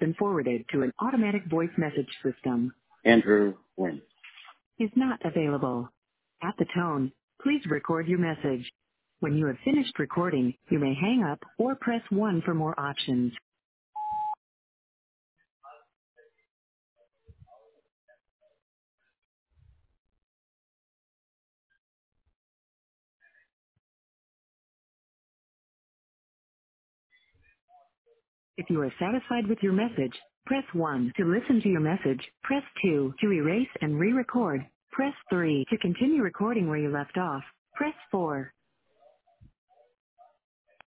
been forwarded to an automatic voice message system. Andrew Wynn. Is not available. At the tone, please record your message. When you have finished recording, you may hang up or press 1 for more options. If you are satisfied with your message, press 1 to listen to your message. Press 2 to erase and re-record. Press 3 to continue recording where you left off. Press 4